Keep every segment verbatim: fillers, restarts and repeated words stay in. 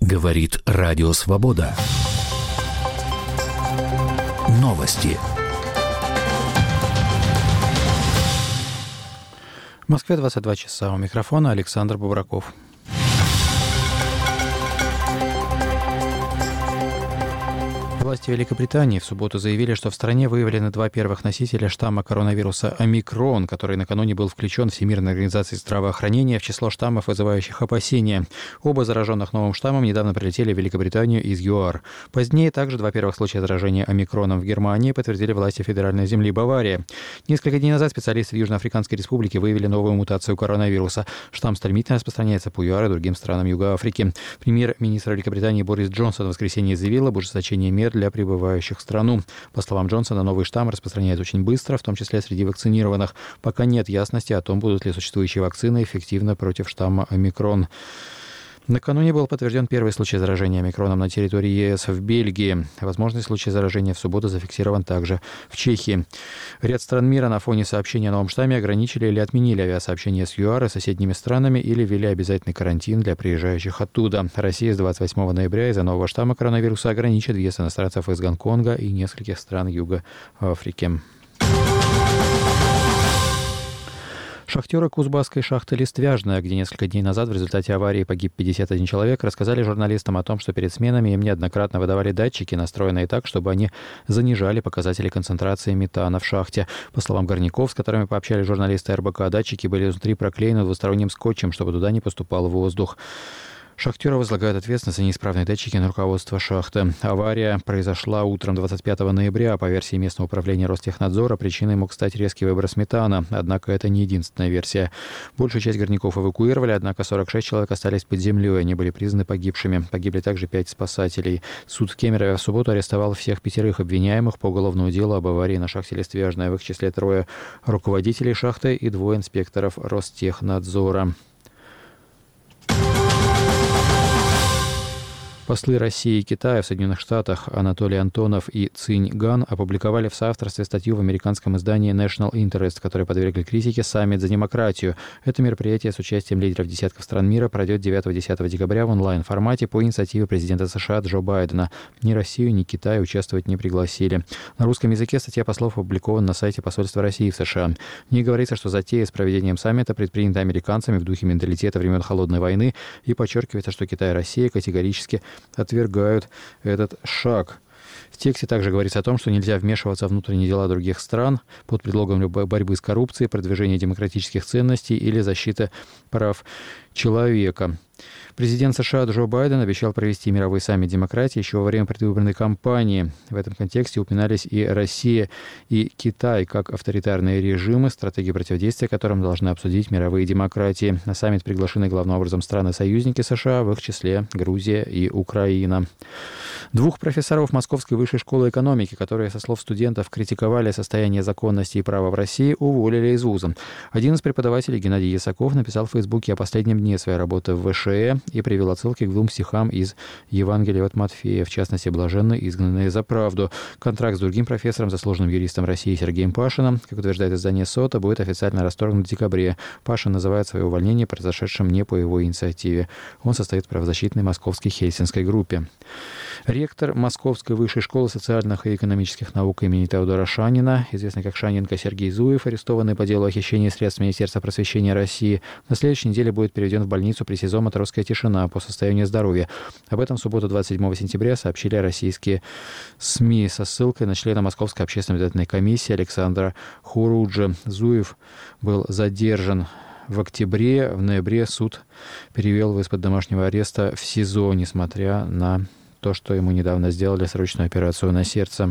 Говорит Радио Свобода. Новости. В Москве двадцать два часа. У микрофона Александр Бубраков. Власти Великобритании в субботу заявили, что в стране выявлены два первых носителя штамма коронавируса омикрон, который накануне был включен Всемирной организацией здравоохранения в число штаммов, вызывающих опасения. Оба зараженных новым штаммом недавно прилетели в Великобританию из ЮАР. Позднее также два первых случая заражения омикроном в Германии подтвердили власти федеральной земли Бавария. Несколько дней назад специалисты в Южноафриканской республике выявили новую мутацию коронавируса. Штамм стремительно распространяется по ЮАР и другим странам Юга Африки. Премьер-министр Великобритании Борис Джонсон в воскресенье заявил об ужесточении мер для прибывающих в страну. По словам Джонсона, новый штамм распространяется очень быстро, в том числе среди вакцинированных. Пока нет ясности о том, будут ли существующие вакцины эффективны против штамма омикрон. Накануне был подтвержден первый случай заражения омикроном на территории ЕС в Бельгии. Возможный случай заражения в субботу зафиксирован также в Чехии. Ряд стран мира на фоне сообщения о новом штамме ограничили или отменили авиасообщения с ЮАР и соседними странами или ввели обязательный карантин для приезжающих оттуда. Россия с двадцать восьмого ноября из-за нового штамма коронавируса ограничит въезд иностранцев из Гонконга и нескольких стран Юга Африки. Шахтеры Кузбасской шахты «Листвяжная», где несколько дней назад в результате аварии погиб пятьдесят один человек, рассказали журналистам о том, что перед сменами им неоднократно выдавали датчики, настроенные так, чтобы они занижали показатели концентрации метана в шахте. По словам горняков, с которыми пообщались журналисты эр бэ ка, датчики были внутри проклеены двусторонним скотчем, чтобы туда не поступал воздух. Шахтеры возлагают ответственность за неисправные датчики на руководство шахты. Авария произошла утром двадцать пятого ноября. По версии местного управления Ростехнадзора, причиной мог стать резкий выброс метана. Однако это не единственная версия. Большую часть горняков эвакуировали, однако сорок шесть человек остались под землей. Они были признаны погибшими. Погибли также пять спасателей. Суд в Кемерово в субботу арестовал всех пятерых обвиняемых по уголовному делу об аварии на шахте «Листвяжная». В их числе трое руководителей шахты и двое инспекторов Ростехнадзора. Послы России и Китая в Соединенных Штатах Анатолий Антонов и Цинь Ган опубликовали в соавторстве статью в американском издании National Interest, которая подвергли критике «Саммит за демократию». Это мероприятие с участием лидеров десятков стран мира пройдет девятого-десятого декабря в онлайн-формате по инициативе президента США Джо Байдена. Ни Россию, ни Китай участвовать не пригласили. На русском языке статья послов опубликована на сайте посольства России в США. В ней говорится, что затея с проведением саммита предпринята американцами в духе менталитета времен Холодной войны, и подчеркивается, что Китай и Россия категорически отвергают этот шаг. В тексте также говорится о том, что нельзя вмешиваться в внутренние дела других стран под предлогом борьбы с коррупцией, продвижения демократических ценностей или защиты прав человека. Президент США Джо Байден обещал провести мировой саммит демократии еще во время предвыборной кампании. В этом контексте упоминались и Россия, и Китай как авторитарные режимы, стратегии противодействия которым должны обсудить мировые демократии. На саммит приглашены главным образом страны-союзники США, в их числе Грузия и Украина. Двух профессоров Московской высшей школы экономики, которые, со слов студентов, критиковали состояние законности и права в России, уволили из вуза. Один из преподавателей, Геннадий Ясаков, написал в Фейсбуке о последнем дне своей работы в вэ ша э и привел отсылки к двум стихам из Евангелия от Матфея, в частности, «Блаженны изгнанные за правду». Контракт с другим профессором, заслуженным юристом России Сергеем Пашиным, как утверждает издание СОТА, будет официально расторгнут в декабре. Пашин называет свое увольнение произошедшим не по его инициативе. Он состоит в правозащитной московской Хельсинской группе. Ректор Московской высшей школы социальных и экономических наук имени Теодора Шанина, известный как Шаненко Сергей Зуев, арестованный по делу о хищении средств Министерства просвещения России, на следующей неделе будет переведен в больницу при СИЗО «Матросская тишина» по состоянию здоровья. Об этом в субботу двадцать седьмого сентября сообщили российские СМИ со ссылкой на члена Московской общественной наблюдательной комиссии Александра Хуруджи. Зуев был задержан в октябре. В ноябре суд перевел его из-под домашнего ареста в СИЗО, несмотря на то, что ему недавно сделали срочную операцию на сердце.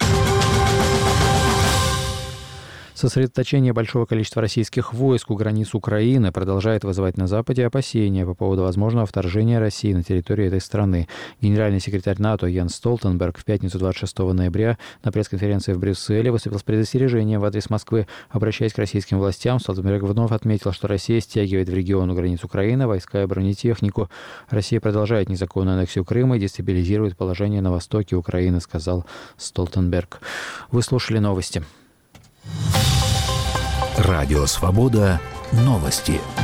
Сосредоточение большого количества российских войск у границ Украины продолжает вызывать на Западе опасения по поводу возможного вторжения России на территорию этой страны. Генеральный секретарь НАТО Йенс Столтенберг в пятницу двадцать шестого ноября на пресс-конференции в Брюсселе выступил с предостережением в адрес Москвы. Обращаясь к российским властям, Столтенберг вновь отметил, что Россия стягивает в регион у границ Украины войска и бронетехнику. Россия продолжает незаконную аннексию Крыма и дестабилизирует положение на востоке Украины, сказал Столтенберг. Вы слушали новости. Радио «Свобода». Новости.